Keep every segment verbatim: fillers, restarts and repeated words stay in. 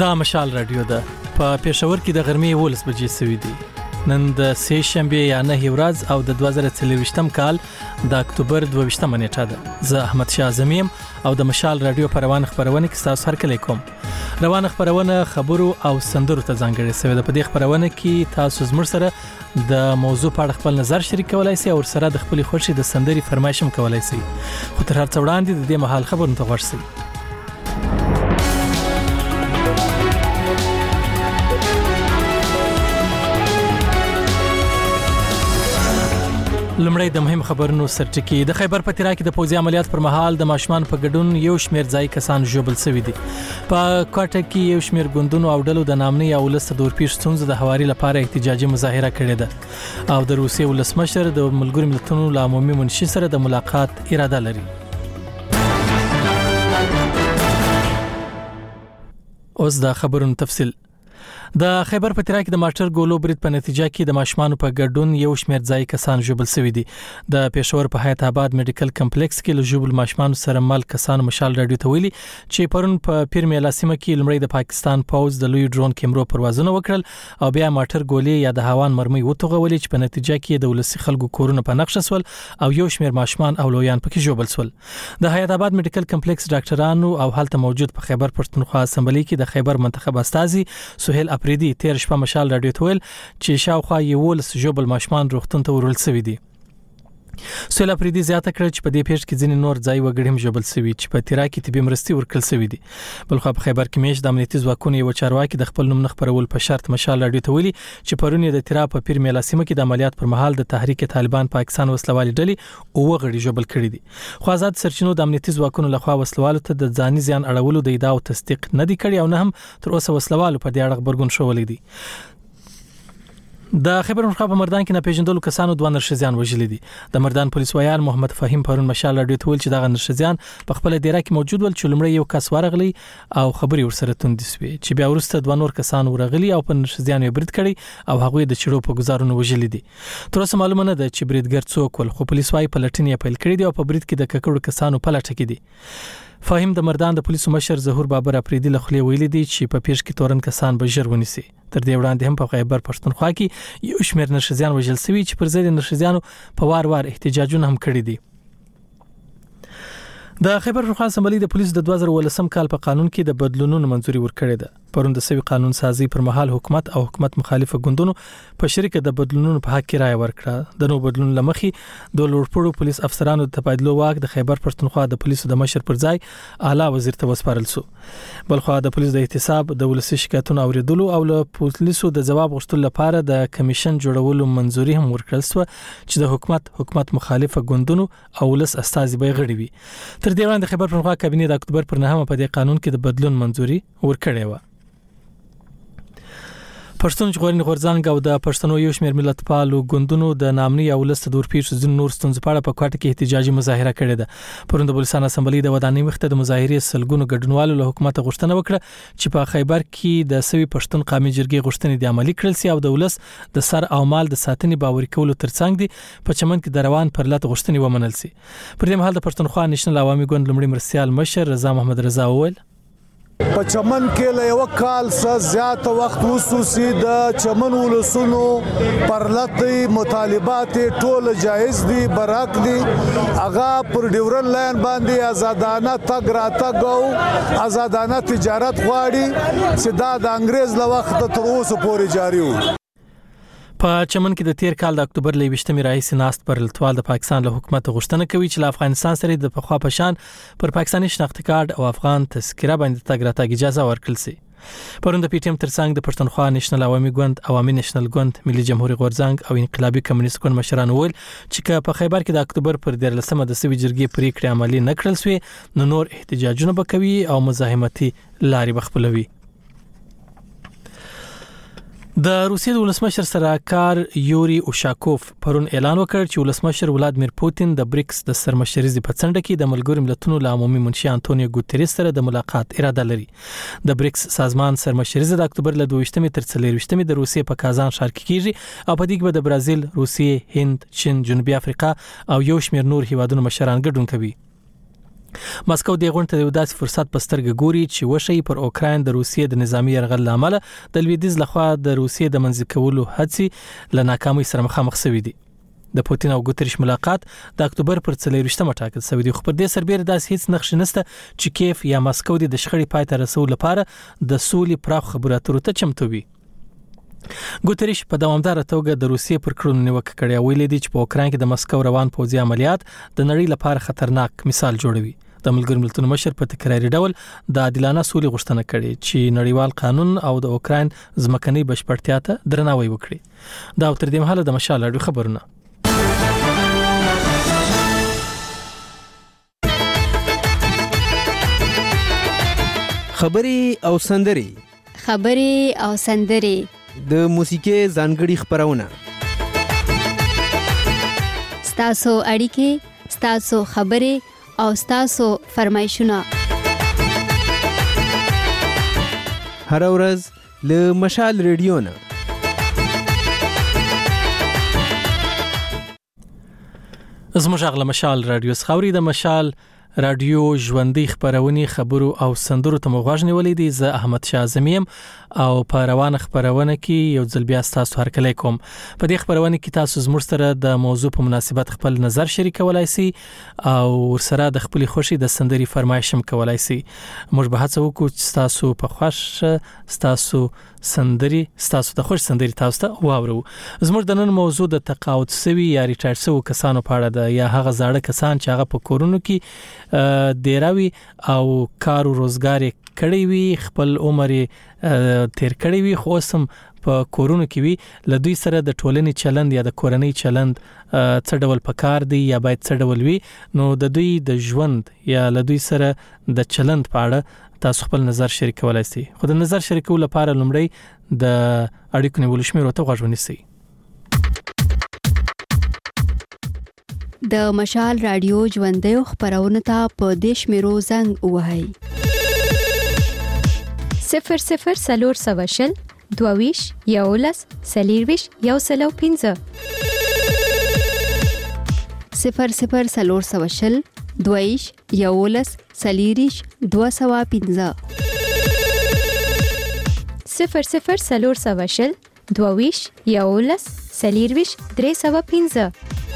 دا مشال رادیو ده په پېښور کې د غرمې ولس بجې سوي دي. نن د سه شنبه یا نه ورځ او د دوه زره څلرویشتم کال د اکتوبر دوه ویشتمه نیټه ده. زه احمد شاه زمیم او د مشال رادیو په روان خبرونه کې تاسو هر کله کوم. روان خبرونه خبرو او سندرو ته ځانګړې سوي ده. په دې خبرونه کې تاسو زموږ سره د موضوع په اړه خپل نظر شریک کولای شئ او سره د خپل خوښي د سندري فرمایش هم کولای شئ. خو تر هر څه وړاندې د دې مهال خبرونه ته ورسئ. لمړی د مهم خبرونو سرټکی. د خیبر پتیرا کې د پوځي عملیات پر مهال د ماشومان په ګډون یو شمېر ځای کسان ژوبل شوي دي. په کوټه کې یو شمېر ګوندونو او ډلو د نامنۍ او ولست د اورپیښ ستونزې د هواري لپاره احتجاجي مظاهره کړې ده او د روسیې ولسمشر د ملګرو ملتونو له عمومي منشي سره د ملاقات اراده لري. اوس د خبرونو تفصیل. د خیبر پتیرا کې د ماټر ګولو برید په نتیجه کې د ماشومان په ګډون یو شمېر ځای کسان ژوبل شوي دي. د پېښور په حیات آباد میډیکل کمپلیکس کې له ژوبل ماشومان سره مل کسان مشال رادیو ته ویلي چې پرون په پیر میلا سیمه کې لمړی د پاکستان پوز د لوی ډرون کیمرو پروازونه وکړل او بیا ماټر ګولې یا د هوان مرمۍ وتوغولې چې په نتیجه کې د ولسی خلکو کورونه په نقش شول او یو شمېر ماشومان او لویان پکې ژوبل شول. د حیات آباد میډیکل کمپلیکس ډاکټرانو او هلته موجود په خیبر پښتونخوا اسمبلی کې د خیبر منتخب استازي سهیل اپریدي تیر شپه مشال رادیو ته ویل چې شاوخوا یولس ژوبل ماشومان روغتون ته ورول شوي دي. سهیل اپریدي زیاته کړه چې په دې پیښ کې ځینې نور ځای وګړي هم ژوبل شوي چې په تیرا کې طبي مرستې ورکړل شوي دي. بلخو په خیبر کې مېش د امنیتي ځواکونو یو چارواکي د خپل نوم نه خپرول په شرط مشال رادیو ته ویلي چې پرون د تیرا په پیر میلا سیمه کې د عملیات پر مهال د تحریک طالبان پاکستان وسلوالي ډلې او وګړي ژوبل کړي دي. خو آزاد سرچینو د امنیتي ځواکونو لخوا وسلوالو ته د ځاني زیان اړولو د ادعا او تصدیق نه دي کړي او نه هم تر اوسه وسلوالو په دې اړه خبرګون شولې دي. د خیبر پښتونخوا په مردان کې ناپېژندلو کسانو دوه نرښځیان وژلي دي. د مردان پولیس ویان محمد فهیم پرون مشال رادیو ته ویل چې دغه نرښځیان په خپل دیره کې موجود ول چې لمړی یو کس ورغلی او خبري ورسره توندې سوې چې بیا ورسته دوه نور کسان ورغلي او په نرښځیانو برید کړي او هغه د چړو په گزارونو وژلي دي. تر اوسه معلومه نه ده چې بریدګر څوک ول، خو پولیس وايي پلټنې پیل کړې دي او په برید کې د ککړو کسانو پلټه کې دي. فهیم د مردان د پولیسو مشر ظهور بابر اپریدي له خولې ویلي دي چې په پیښ کې تورن کسان به ژر ونیسي. تر دې وړاندې هم په خیبر پښتونخوا کې یو شمېر نرښځیان وژل شوي چې پر ضد نرښځیانو په وار وار احتجاجونه هم کړي دي. د خیبر پښتونخوا اسمبلی د پولیسو د دوه زره ولسم کال په قانون کې د بدلونونو منځوري ورکړې ده. پرون د سوي قانون سازي پر مهال حکومت او حکومت مخالفه ګوندونو په شریکه د بدلونونو په حق کې رائے ورکړه. د نو بدلون لمخي د لوړپوړو پولیس افسرانو د تبادلو واک د خیبر پښتونخوا د پولیسو د مشر پر ځای اعلی وزیر ته وسپارل شو. بلخو د پولیس د احتساب د ولسی شکایتونو اوریدلو او له پولیسو د جواب غوښتلو لپاره د کمیشن جوړولو منځوري هم ورکړل شو چې د حکومت حکومت مخالفه ګوندونو او ولس استازي به غړي وي. تر دې وړاندې خیبر پښتونخوا کابینه د اکتوبر پر نهمه په دې قانون کې د بدلون منځوري ورکړې و. پښتون ژغورنې غورځنګ او د پښتنو یو شمېر ملتپالو ګوندونو د نامنۍ او ولست د اورپیښ ځینو نور ستونزو په اړه په کوټه کې احتجاجي مظاهره کړې ده. پرون د بلوچستان اسمبلی د ودانۍ مخ ته د مظاهرې سلګونو ګډونوالو له حکومت غوښتنه وکړه چې په خیبر کې د سوي پښتون قومي جرګې غوښتنې د عملي کړل سي او د ولس د سر او مال د ساتنې باوري کولو ترڅنګ دي په چمن کې د روان پر لټ غوښتنې ومنل سي. پر دې مهال د پښتونخوا نېشنل عوامي ګوند لمړي مرسیال مشر رضا محمد رضا وویل په چمن کې له یو کال څخه زیات وخت وسوسي د چمن ولسونو پرلطي مطالبات ټول جایز دي، برحق دي. هغه پر ډیورن لاین باندې آزادانه تګ راتګ او آزادانه تجارت غواړي چې دا د انګريز له وخت تر اوسه پورې جاري وي. په چمن کې د تیر کال د اکتوبر له ویشتمې راهیسې ناست پر لټوال د پاکستان له حکومت غوښتنه کوي چې له افغانستان سره د پخوا په شان پر پاکستاني شناختی کارت او افغان تذکره باندې تګ راتګ اجازه ورکړل شي. پرون د پی ټی ایم ترڅنګ د پښتونخوا نېشنل عوامي ګوند، عوامي نېشنل ګوند، ملي جمهوریت غورځنګ او انقلابي کمونیست ګوند مشران ویل چې په خیبر کې د اکتوبر پر دیارلسمه د سوي جرګې پریکړې عملي نه کړل شوې نو نور احتجاجونه به کوي او مزاحمتي لارې بخپلوي. د روسیې د ولسمشر سراکار یوري اوشاکوف پرون اعلان وکړ چې ولسمشر ولادمیر پوتین د بریکس د سرمشرۍ په څنډه کې د ملګرو ملتونو له عمومي منشي انټونیو ګوتریس سره د ملاقات اراده لري. د بریکس سازمان سرمشرۍ د اکتوبر له دوه ویشتمې تر څلور ویشتمې د روسیې په کازان ښار کې کیږي او په دې کې به د برازیل، روسیې، هند، چین، جنوبي افریقا او یو شمېر نور هیوادونو مشران ګډون کوي. ماسکو د غونډې ته د داسې فرصت په سترګه ګوري چې وشي پر اوکراین د روسیې د نظامی یرغل لامل د لویدیز لخوا د روسیې د منځ کولو هڅې له ناکامۍ سره مخامخ شوې دي. د پوتین او ګوتریش ملاقات د اکتوبر پر څلورویشتمه ټاکل شوی دی، خو پر دې سربېره داسې هیڅ نقش نشته چې کیف یا ماسکو د شخړې پای ته رسولو لپاره د سولې پراخ خبرو اترو ته چمتو وي. ګوتریش په دوامدار توګه د روسیې پر کړنو نیوکه کړې او ویلي دی چې په اوکراین کې د ماسکو روان پوځي عملیات د نړۍ لپاره خطرناک مثال جوړوي. د ملګرو ملتونو مشر په تکراري ډول د عادلانه سولې غوښتنه کړې چې نړیوال قانون او د اوکراین ځمکني بشپړتیا ته درناوی وکړي. دا تر دې مهاله د مشال اړو خبرونه. خبري او سندري خبري او سندري د موسیقي ځانګړي خبرونه ستاسو اړیکې، ستاسو خبري او ستاسو فرمایشونه هر ورځ له مشال ریډیو نه. زموږ غل مشال رادیو خاوري د مشال رادیو ژوندۍ خبرونه خبرو او سندرو ته مغواړنی ولیدي. زه احمد شاه زمیم او په روانه خبرونه کې یو ځل بیا تاسو هرکلی کوم. په دې خبرونه کې تاسو زموږ سره د موضوع په مناسبت خپل نظر شریکولای شئ او ورسره د خپل خوشي د سندري فرمایش هم کولای شئ. موږ به هڅه وکړو چې تاسو په خوښ تاسو سندري تاسو د خوش سندري تاسو ته واورو. زموږ د نن موضوع د تقاعد سوي یا ریټایر سوي کسانو په اړه ده، یا هغه زاړه کسان چې هغه په کورونو کې دیراوي او کار او روزګار کړی وي، خپل عمر تیر کړی وي، خو سم په کورونو کې وي. له دوی سره د ټولنې چلند یا د کورنۍ چلند څه ډول پکار دی یا باید څه ډول وي، نو د دوی د ژوند یا له دوی سره د چلند په اړه تاسو خپل نظر شریکولای شئ. خو د نظر شریکولو لپاره لومړی د اړیکو نیولو شمیرو ته غوږ ونیسئ. د مشال رادیو ژوندۍ خبرونه ته په دې شمیرو زنګ ووهئ: صفر صفر سلور سوشل دوویش یولس سلیرویش یو سلو پینزه صفر صفر سلور سوشل دوویش یولس سلیریش دو سوا پینزه صفر صفر سلور سوشل دوویش یولس سلیرویش درې سوا پینزه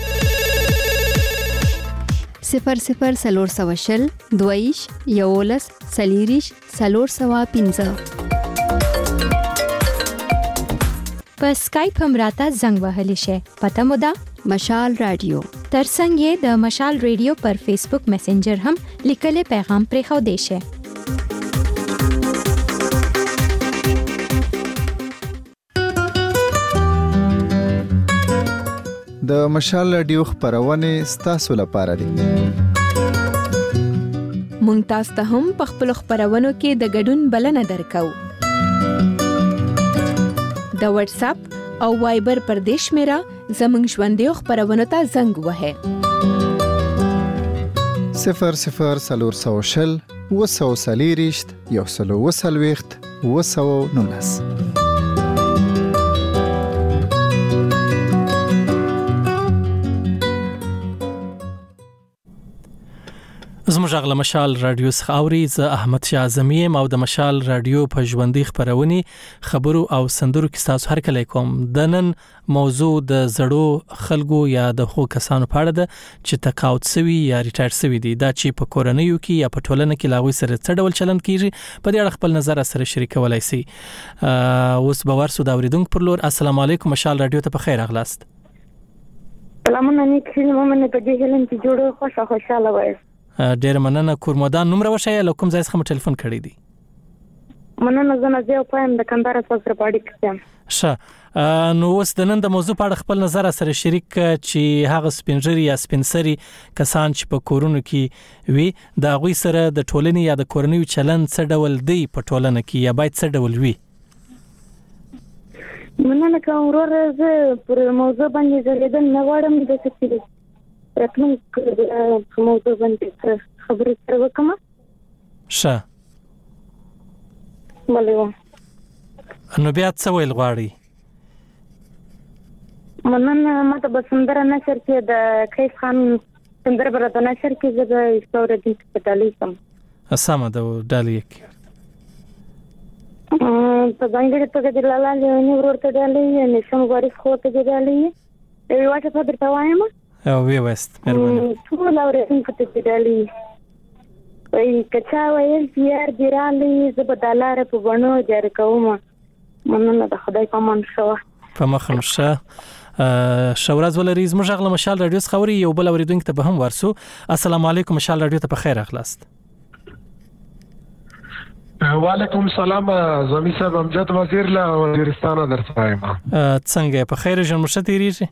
صفر صفر سلور سوشل دویش یولس سلیریش سلور سوا پینزه. په سکایپ هم راته زنګ وهلی شي. پته مو ده مشال رادیو. ترڅنګ یې د مشال ریډیو پر فیسبوک میسنجر هم لیکلي پیغام پرې خو دی شي. د مشال رادیو خبرونه ستاسو لپاره دي. مونږ تاسو ته هم په خپل خبرونو کې د ګډون بلنه درکو. د واتس اپ او وایبر پر دیش میرا زمنګ ژوندۍ خبرونه ته زنګ وهه. صفر صفر سلور سوشل وسو سلیریشت یو سلو وسلويخت وسو نونس. زموږ غل مشال رادیو خاوري. زه احمد شاه زمیم او د مشال رادیو په ژوندۍ خبرونه خبرو او سندرو کې تاسو هرکلی کوم. د نن موضوع د زړو خلکو یا د خو کسانو په اړه ده چې تقاعد سوي یا ریټایر سوي دي. دا چې په کورنیو کې یا په ټولنه کې لاغوي سره څه ډول چلند کیږي، په دې اړه خپل نظر سره شریکولای شئ. اوس به ورسو دا اوریدونکو پر لور. السلام علیکم، مشال رادیو ته په خیر اغلاست. سلامونه نیکه مومنه په دې هلم چې جوړه خوشاله خوشاله وای. ډیر مننه. کورمدان نوم راوښیه، له کوم ځای څخه ټلیفون کړی دی؟ مننه. زه نه زه پایم د کندهار سره پاډی کېم. ښه، نو اوس د نن د موضوع په اړه خپل نظر سره شریک چې هغه سپینجری یا سپینسری کسان چې په کورونو کې وي، د هغوی سره د ټولنې یا د کورنیو چلند څه ډول دی په ټولنه کې، یا باید څه ډول وي؟ مننه کوم ورور. زه پر موضوع باندې زړېدل نه غواړم د څه راتلون په موضوع باندې خبرې سره وکړم. ښه، بلې نو بیا څه ویل غواړي؟ مننه. ما ته به سندره نشر کې د کیف خان سندره برته نشر کې زه د استوره دې په ډالۍ کوم. سمه ده ډالۍ کې په ځانګړي توګه د لالا لیونی ورته ډالۍ نه سم وارث خو ته ډالۍ یو واټه په درته وایم او وی وست مهرباني ټول اورېدونکو ته ډالۍ وای کچا ویل یار ګرالي زه په دلاره په بڼو جار کوم مننه د خدای په من شو په مخم شه شورز ولري زموږ غل مشال رادیو خبري یو بل اوریدونکو ته به هم ورسو. السلام علیکم مشال رادیو ته په خیر اخلاست. وعلیکم السلام زمي صاحب امجد وزیر له وزیرستان درڅایم. څنګه په خیر جن مرشد تیریږي؟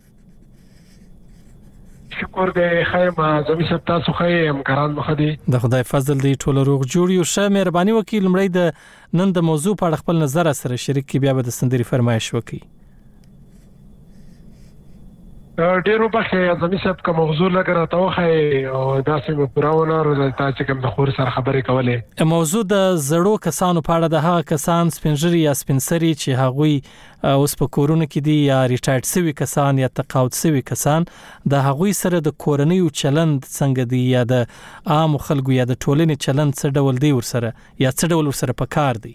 شکر دې خیر ما زمي صاحب تاسو خیر همکاران مخدي د خدای فضل دی ټول روغ جوړ یو شه مهرباني وکړئ لمړی د نن د موضوع په اړه خپل نظر سره شریک کی بیا به د سندري فرمایش وکړي. ډیرو په زمي صاحب کوم موضوع لګره توخه او داسې مې پراونه روزه تاسو کوم د خور سره خبرې کولې. موضوع د زړو کسانو په اړه د هغه کسان سپینجری یا سپینسری چې هغوی اوس په کورونه کې دي یا ریټایرډ شوی کسان یا تقاعد شوی کسان د هغوی سره د کورنۍ چلند څنګه دی یا د عام خلکو یا د ټولنې چلند څه ډول دی ورسره یا څه ډول ورسره پکار دی.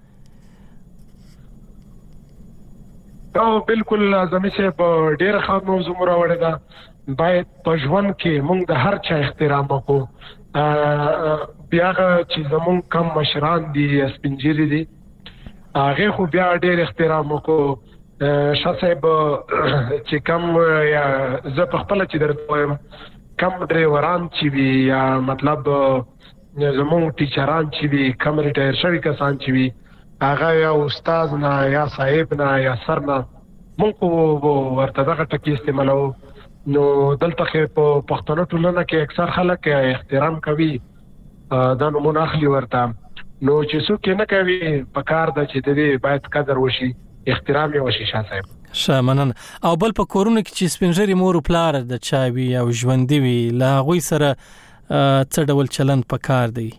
او بالکل زمي صاحب ډېر ښه موضوع راوړی دا باید په ژوند کې موږ د هر چا احترام وکړو. بیا چې زموږ کم مشران دي سپینجری دي هغه خو بیا ډېر احترام وکړو. شاه صاحب چې کم یا زه په خپل چې درته وایم کم ډرایوران چې وي یا مطلب زموږ ټیچران چې وي کم ریټایر شوي کسان چې وي هغه یا استاد نه یا صاحب نه یا سر نه مونږ ورته دغه ټکی استعمالو. نو دلته په پښتنو ټولنه کې اکثر خلک احترام کوي دا نمونه اخلي ورته. نو چې څوک نه کوي په کار د چې دې باید قدر وشي احترام یې وشي. شاه صاحب شامنن او بل په کورونه کې چې سپینجری مور او پلار د چاوي او ژوندۍ وي لا غوي سره څه ډول چلند پکار دی؟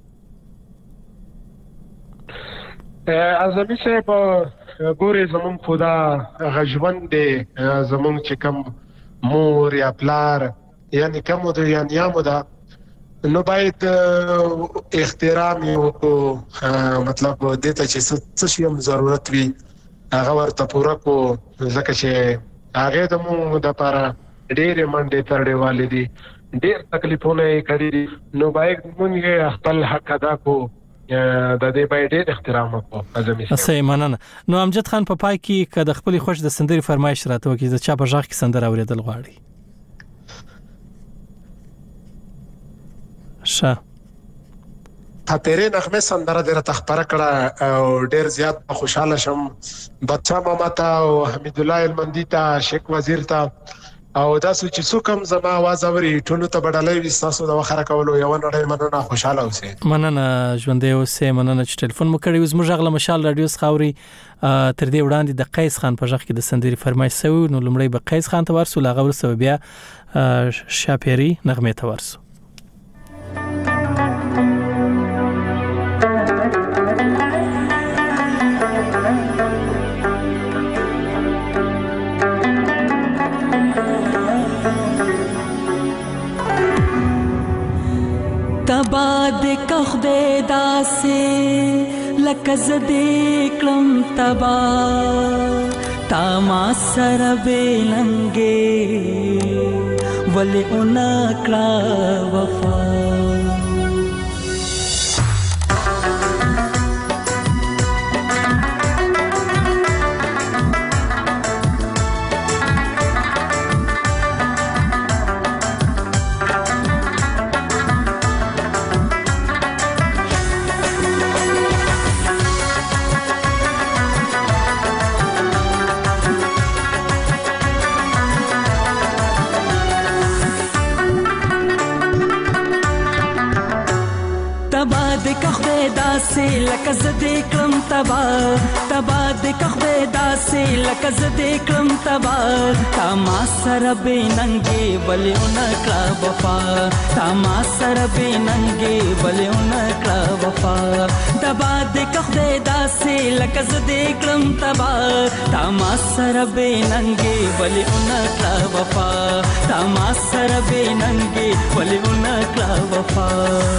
ازمي صاحب ګوري زمون خدا غژوند دي زمون چې کم مور یا پلار یعنی کوم د یعنی یامو دا نو باید احترام یو مطلب دته چې څه شي ضرورت وي هغه ورته پوره کو ځکه چې هغه د مو د لپاره ډېر منډه ترډه والدي ډېر تکلیفونه کړي نو باید موږ خپل حق ادا کو د دې باید احترام وکړو. ازمي صحیح مننه. نو امجد خان په پا پای کې کده خپل خوش د سندري فرمایش راته وکړي چې چا په ځخ کې سندره اوریدل غواړي. شه خاطرې نغمه سندره دره تخبره کړه او ډیر زیات خوشاله شم. بچا ماما ته او حمید الله المندی ته شیخ وزیر ته او تاسو چې څوکم زما आवाज اوري ټولو ته بدلای وي تاسو د وخره کولو یو نړۍ مننه خوشاله اوسئ. مننه ژوندې اوسئ. مننه چې ټلیفون مو کړی. زموږ غل مشال رادیو خاوري تر دې وړاندې د قیس خان په ځخ کې د سندري فرمایش سوي نو لمړی به قیس خان ته ورسو لا غوړ سو بیا شاپيري نغمه ته ورسو. تباد کخده داسه لکز دیکلم تبا تا ما سر بیلنگے ولی اونکلا وفا داسې لکه زه دې کړم تبا تبا دې که خدای داسې لکه زه دې کړم تبا تا ما سره بې ننګې ولې ونه کړه وفا تا ما سره بې ننګې ولې ونه کړه وفا تبا دې که خدای داسې لکه زه دې کړم تبا تا ما سره بې ننګې ولې ونه کړه وفا تا ما سره بې ننګې ولې ونه کړه وفا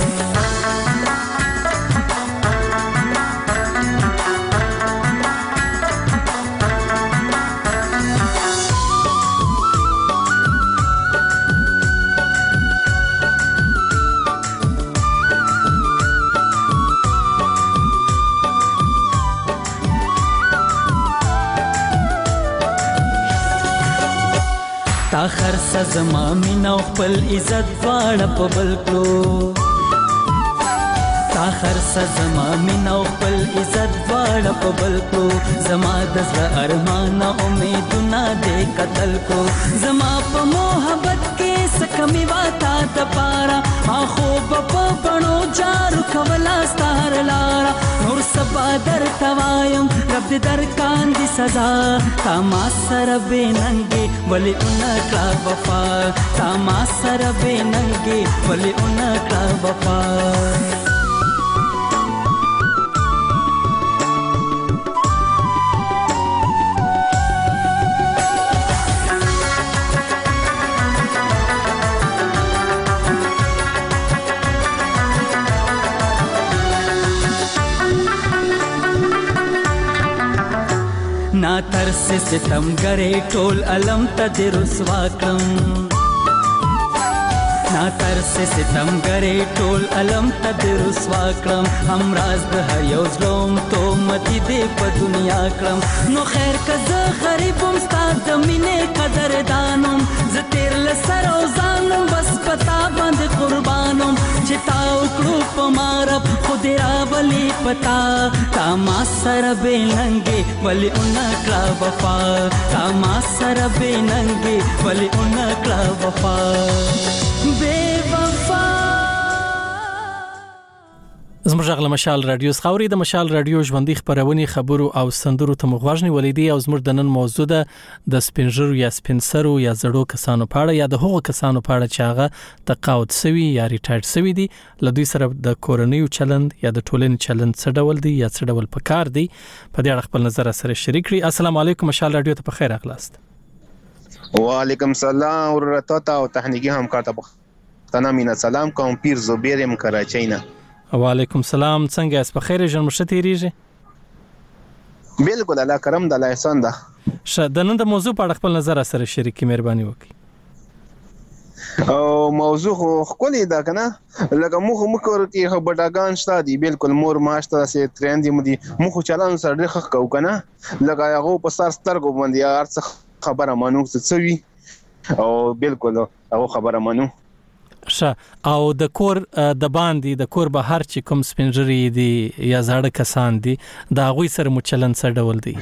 تا خرڅه زما مینه او خپل عزت دواړه په بل کړو تا خرڅه زما مینه او خپل عزت دواړه په بل کړو زما د زړه ارمانه امیدونه دې قتل کړو زما په محبت کې څه کمي وه تا دپاره ما خوب په بڼو جارو کوله ستا هر لاره نور سبا درته وایم رب دې درکاندي سزا تا ما سره بې ننګې ولې ونه کړه وفا تا ما سره بې ننګې ولې ونه کړه وفا نا ترس ستم گرے ټول علم ته دې رسوا کړم نا ترس ستم گرے ټول علم ته دې رسوا کړم همراز د هر یو ظلم تهمتي دې په دنیا کړم نو خیر که زه غریب وم ستا د مینې قدردانم زه تېر له سر او ځانم بس په تا باندې قربانم چې تا وکړو په ما رب خو دې راولي په تا تا ما سره بې ننګې ولې ونه کړه وفا تا ما سره بې ننګې ولې ونه کړه وفا بې وفا زموږ غږ له مشال رادیو څخه اورئ د مشال رادیو ژوندۍ خبرونې خبرو او سندرو ته مو غوږ نیولی دی او زموږ د نن موضوع ده د سپین ږیرو یا سپین سرو یا زړو کسانو په اړه یا د هغو کسانو په اړه چې هغه تقاعد سوي یا ریټایر سوي دي له دوی سره د کورنیو چلند یا د ټولنې چلند څه ډول دی یا څه ډول پکار دی په دې اړه خپل نظر سره شریک کړئ. السلام علیکم مشال رادیو ته بخیر راغلاست. وعلیکم السلام ورته او تخنیکی همکار ته پختنه مینا سلام کوم پیر زبیر ام کراچۍ نه. وعلیکم السلام څنګه اس په خیر ژوند مشه تیریږي؟ بالکل الله کرم د الله احسان ده. شه د نن د موضوع په اړه خپل نظر سره شریک مهرباني وکړئ. او موضوع خو خولي دا کنه لکه مخ مخ ورته خو بډاګان شته دي بالکل مور ماشته سه ترند دي مدي مخ چلان سره رخ کو کنه لکه هغه په سر سترګو باندې ارڅ خبره مانو څه او بالکل هغه خبره مانو شه او د کور د باندې د کور بهر چې کوم سپینجری دي یا زړه کسان دي دا غوي سره مو چلن څه ډول دي؟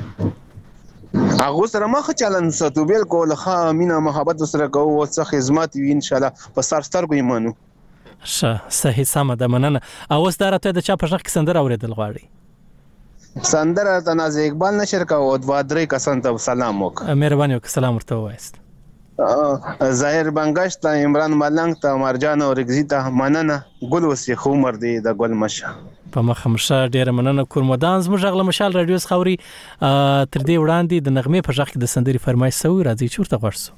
هغه سره مخ چلن ستو بالکل خا مینا محبت سره کو او څه خدمت وي ان شاء الله په سر سترګو ایمانو. شه صحیح سم ده مننه. او اوس درته د چا په ځخ کې سندر اوریدل غواړي؟ سندر ته ناز اقبال نشر کا او د وادرې کسان ته سلام وک. مهرباني وک سلام ورته وایست. ظاهر بنگشت ته عمران ملنګ ته مرجان او رگزی ته مننه ګل وسی خو مر دی د ګل مشه په مخمشه ډیره مننه کورمدان زموږ غل مشال رادیو خوري تر دې وړاندې د نغمه په ځخ کې د سندري فرمایش سوي راځي چورته غوښسو.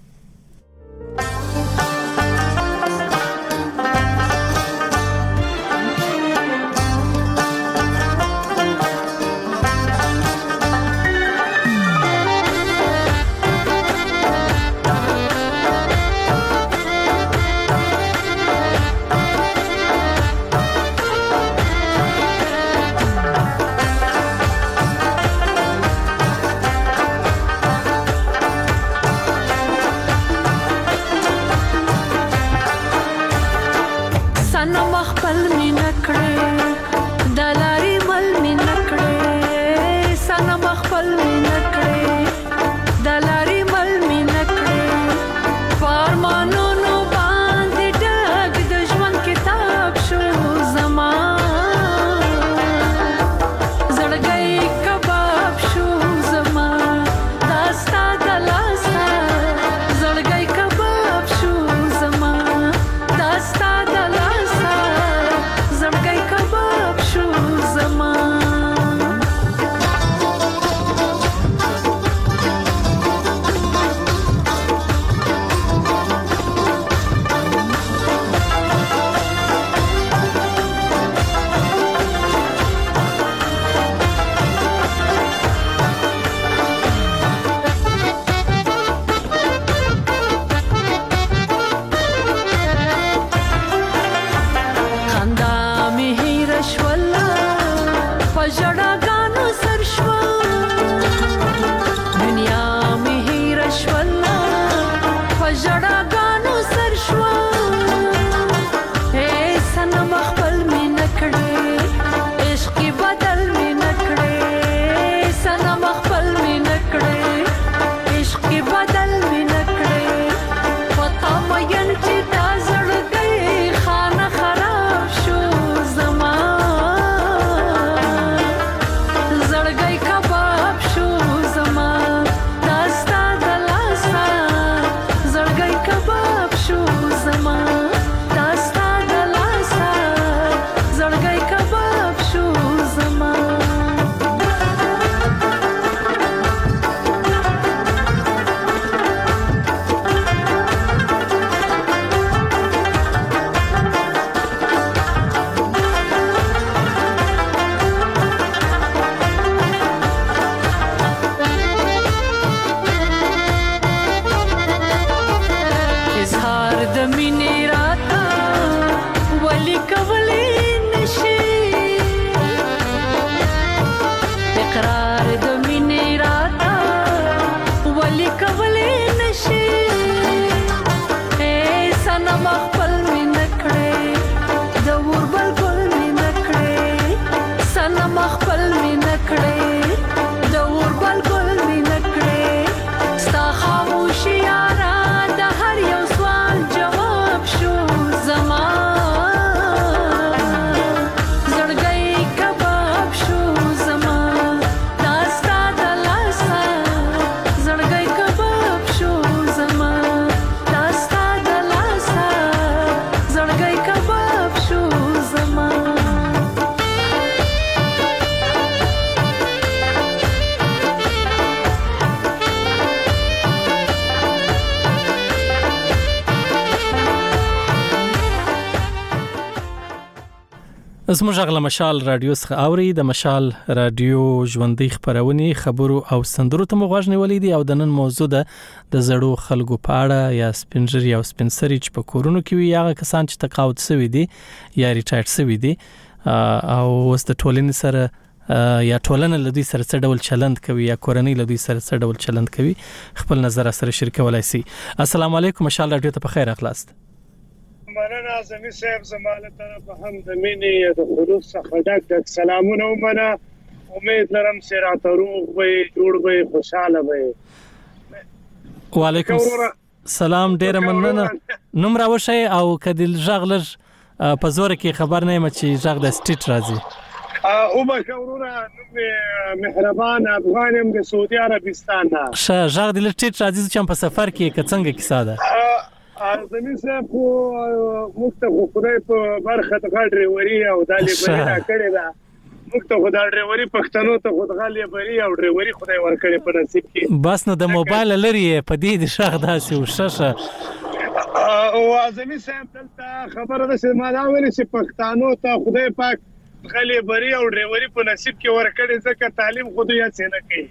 کولې نشي اے سنم خپل می نکړې د وربل ګل می نکړې سنم خپل می نکړې د وربل ګل می نکړې ستا خاموشي یارا د هر یو سوال جواب شو زما زموږ غلا مشال رادیو څخه اوري د مشال رادیو ژوندۍ خبرونه خبرو او سندرو ته مغواړ نیولې دي او د نن موضوع ده د زړو خلکو په اړه یا سپینجری او سپینسری چې په کورونو کې وي هغه کسان چې تقاعد شوي دي یا ریټایر شوي دي او اوس د ټولنې سره یا ټولنه لدی سره څه ډول چلند کوي یا کورنۍ لدی سره څه ډول چلند کوي خپل نظر سره شریکولای شي. السلام علیکم مشال رادیو ته په خیر اخلاص. مننه اعظمي صاحب زماله طرف هم د مینې د خلوص څخه ډک ډک سلامونه ومنه. امید لرم چې راته روغ وي جوړ وي خوشاله وي. وعلیکم السلام ډیره مننه. نوم راوښی او کدل ژغلر په زور کې خبر نه یم چې ژغ د سټیټ راځي او ما کورونه مهربان افغان هم د سعودي عربستان نه شه ژغ د سټیټ راځي چې په سفر کې کڅنګ کیسه ده اعظمي صاحب خو مخته خدای په برخه د ډریوري او د لیبري کړي دا مخته خدای ډریوري پښتنو ته خدای لیبري او ډریوري خدای ورکړي په نصیب کې بس نو د موبایل لري په دې د شغ داسې وششه او اعظمي صاحب دلته خبره ده چې ما دا ویل چې پښتنو ته خدای پاک لیبري او ډریوري په نصیب کې ورکړي ځکه تعلیم خود یې څنګه کوي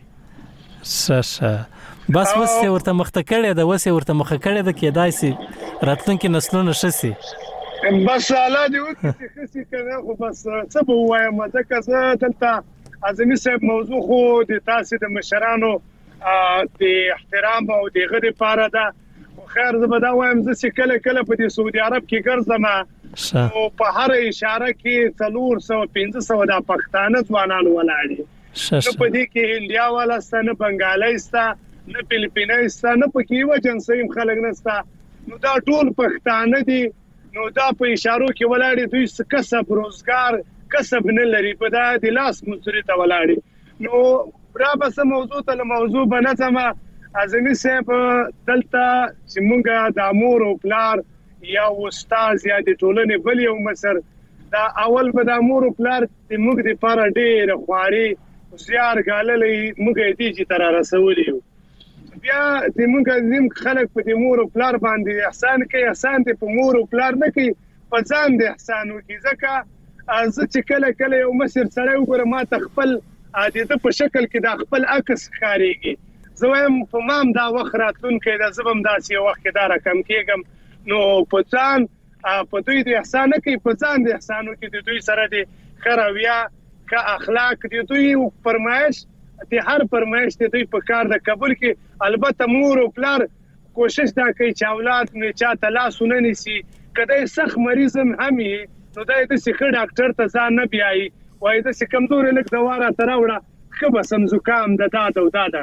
ششه بس وسه ورته مخته کړي دا وسه ورته مخه کړي دا کېدای سي راتلونکي نسلونه شسي بس الله دې وکړي چې خسي کنه خو بس څه به وایم ځکه زه دلته اعظمي صاحب موضوع خو د تاسو د مشرانو د احترام او د غږ لپاره ده خو خیر زه به دا وایم چې کله کله په دې سعودي عرب کې ګرځم او په هر اشاره کې څلور سوه پنځه سوه د پښتانه ځوانان ولاړي نو په دې کې انډیا والا ستنه بنگالي ستا نه فلیپینای ستا نه پکې و جنسیم خلک نستا نو دا ټول پښتانه دي نو دا په اشارو کې ولاړي دوی کسب روزګار کسب نه لري په دا د لاس مزدوري ته ولاړي نو را به سم موضوع ته موضوع بنځم اعظمي صاحب دلته چې مونږ د امور او پلار یا استاد یا د ټولنې بل یو مسر دا اول به د امور او پلار د موږ د پاره ډېر خواري زیار غاللې موږ دې چې تر رسولې بیا د موږ زم خلک په د مور او پلار باندې احسان کوي احسان ته په مور او پلار نه کوي په ځان د احسان کوي ځکه از چې کله کله یو مسر سره وګوره ما تخپل عادت په شکل کې د خپل عکس خاريږي زویم په مام دا وخت راتلون کې د زبم داسې وخت کې دا رقم کېږم نو په ځان په دوی د احسان کوي په ځان د احسانو کې د دوی سره د خرویا کا اخلاق د دوی فرمایش د هر فرمایش د دوی په کار د قبول کې البته مور او پلار کوشش دا کوي چې اولاد نه چاته لاسونه نيسي کله سخت مریضم همي نو دا د سخه ډاکټر ته ځان نه بیاي وای د کمزور لک دواره تراوړه خبر سم زکام د دادا او دادا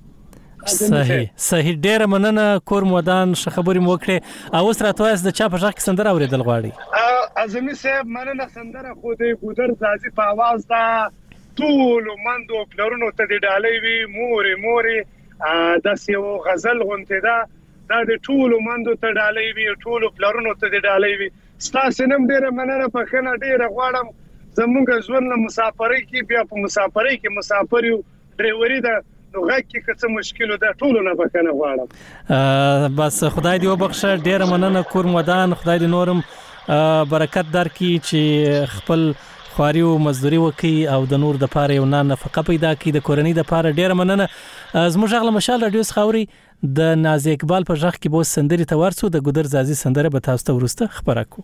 صحیح صحیح ډیر مننه کور مودان خبرې مو کړې او اوس راتواس د چا په ځخ سندره اوریدل غواړي اعظمي صاحب مننه سندره خو دې ګودر ځازي په आवाज دا ټول مندو پلرونو ته د ډالۍ وی مورې مورې د سیو غزل غونته دا د ټول مندو ته ډالۍ وی ټول پلرونو ته د ډالۍ وی ستاسو نم ډیر مننه په خنه ډیر غواړم زمونږ ژوند له مسافرۍ کې بیا په مسافرۍ کې مسافر یو ډریوري دا نو غږ کې څه مشکل ده ټول نه بکنه غواړم بس خدای دې وبخښه ډیر مننه کور مودان خدای دې نورم برکت درکړي چې خپل خواري او مزدوري وکي او د نور د پاره یو نه نفقه پیدا کړي د کورنۍ د پاره ډیر مننه زموږ غل مشال رادیو خاوري د ناز اقبال په ځخ کې بو سندري ته ورسو د ګودر زازي سندره به تاسو ته ورسته خبره کو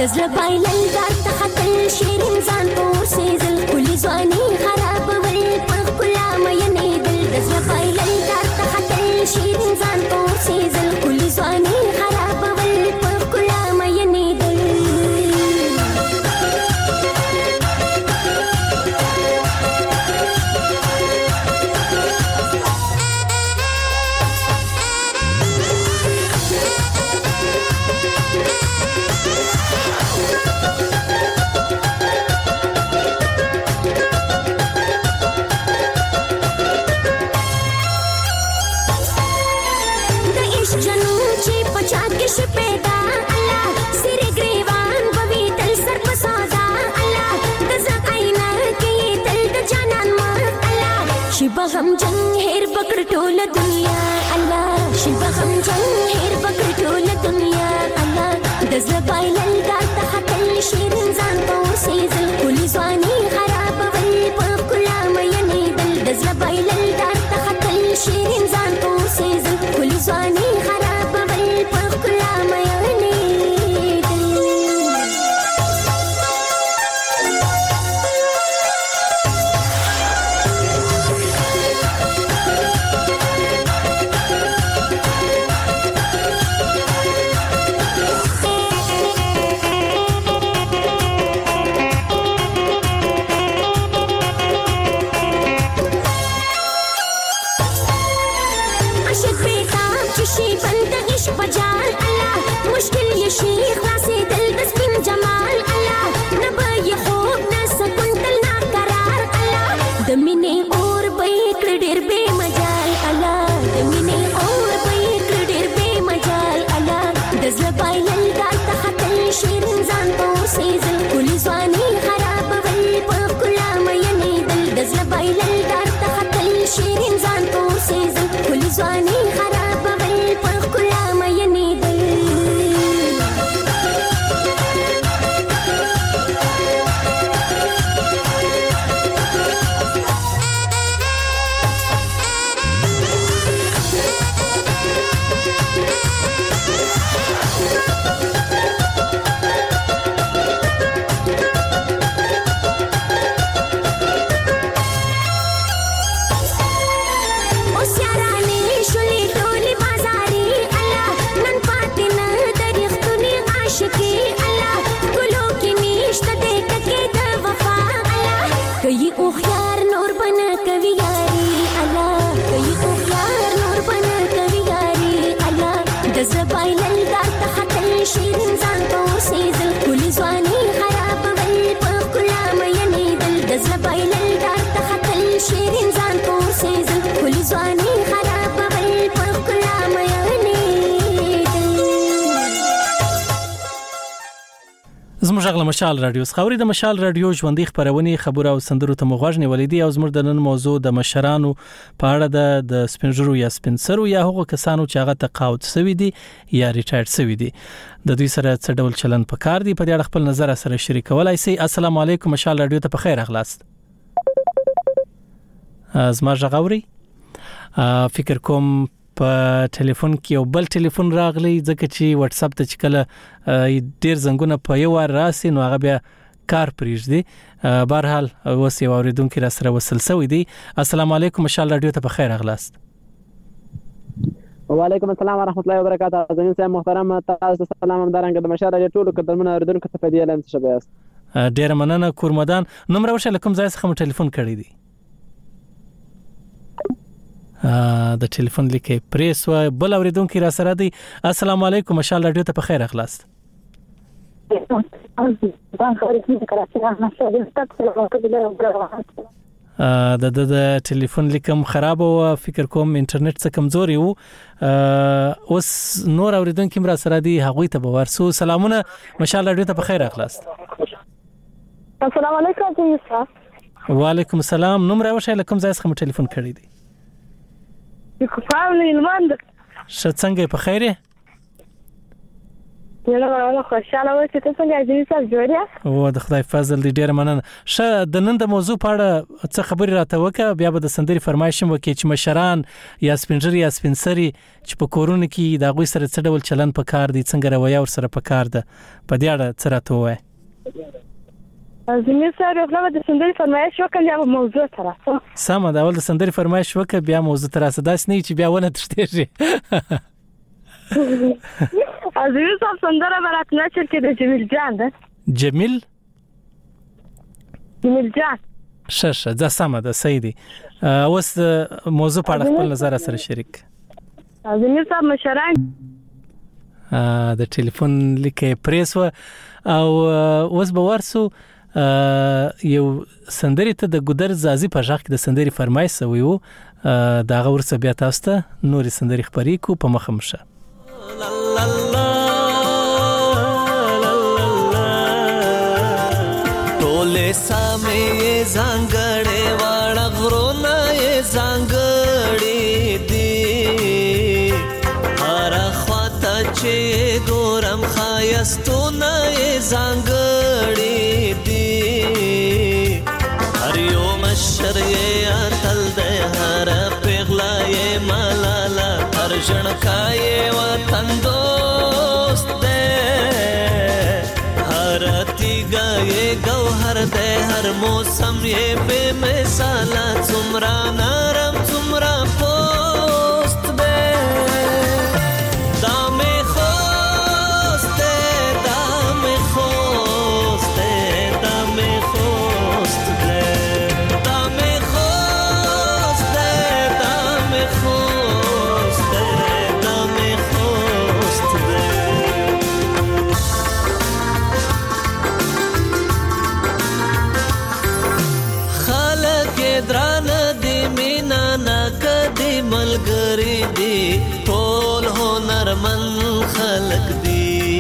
دزله بایلل درته خطل شیرین ځان پور سیزل کلی ځواني خراب ول په کلا مینې دل دزله بایلل درته خطل شیرین ځان پور سیزل کلی ځواني خراب ول په کلا مینې دل بغم جنگ هیر بکر ټول دنیا الله شي بغم جنگ هیر بکر ټول دنیا الله دزله بایلل درته خطل شیرین ځان پور سیزل کلی ځواني خراب ول په کلا مینې دل دزله بایلل درته خطل شیرین ځان پور سیزل کلی ځواني خراب ول په کلا مینې زموږ غل مشال رادیو خبري د مشال رادیو ژوندۍ خبرونه خبره او سندرو ته مغوښنه ولیدي او زموږ د نن موضوع د مشرانو په اړه د د سپنجرو یا سپنسرو یا هغو کسانو چې هغه تقاعد شوی دي یا ریټایر شوی دي د دوی سره څه ډول چلن پکار دي په دې اړه خپل نظر سره شریکولای شي. السلام علیکم مشال رادیو ته په خیر اغلاست. زما غوړی فکر کوم په ټلیفون کې یو بل ټلیفون راغلی ځکه چې واتس اپ ته چې کله ډیر زنګونه په یو ور راسي نو هغه بیا کار پریږدي. بهر حال اوس یو اوریدونکو را سره وصل شوی دی. السلام علیکم مشال رادیو ته په خیر اغلاست. وعلیکم السلام ورحمت الله وبرکاته. زمين صاحب محترم تاسو سلام همدارنګه د مشال رادیو ټولو قدرمن اوریدونکو ته فدیه لم شباس. ډیر مننه کورمدان. نمبر وشه کوم ځای څخه ټلیفون کړی دی؟ د ټلیفون لیکه پریس و بل اوریدونکو را سره دی. السلام علیکم مشال رادیو ته په خیر اخلاص. د د د ټلیفون لیکم خراب او فکر کوم انټرنیټ څخه کمزوري وو. اوس نور اوریدونکو را سره دی هغه ته ورسو. سلامونه مشال رادیو ته په خیر اخلاص. السلام علیکم صاحب. وعلیکم السلام. نمبر وشه لکم ځای څخه ټلیفون کړی دی؟ کوم فاملی لمند څنګه په خیره؟ یو نو خوشاله و چې تاسو څنګه عزیز صاحب جوړیا او د خدای فضل دی ډیر مننه. شه د نن د موضوع په اړه څه خبرې راته وکړه، بیا به د سندري فرمایش هم وکړي چې مشران یا سپینجری یا سپینسري چې په کورونه کې د غوي سره څه ډول چلن په کار دي، څنګه رویه ور سره په کار ده، په دې اړه څه راته وایي. عزیز صاحب خپل د سندري فرمایش وکړ یا موضوع تراسه سم دا ول د سندري فرمایش وکړ بیا موضوع تراسه داس نه چې بیا ونه تشتېږي. عزیز صاحب سندره برات نشر کې د جمیل جان ده. جمیل جمیل جان شش دا سم ده صحیح دي. اوس موضوع په اړه خپل نظر سره شریک. عزیز صاحب مشران د ټلیفون لیکه پریس و او اوس به ورسو یو سندري ته د ګودر زازي په ځخ کې د سندري فرمایش ویو دا غورسه بیا تاسو ته نوري سندري خبرې کو په مخه مشه. ټوله سامې زنګړې واړه غرونه زنګړې دي هر خواته چې ګورم خایستونه زنګړې دي هر یو مشر یې تل د هر پیغلا یې ملالا هر ژړکای وطن دوست دے ہر تیگا یہ گوہر دے ہر موسم یہ بے مثالا څومره نرم څومره پوست دے دام خوست دے دام خوست دے دام خوست دے دام خوست دے دام خوست دران دی مینا نکدی ملګری دی ټول هنرمن خلق دی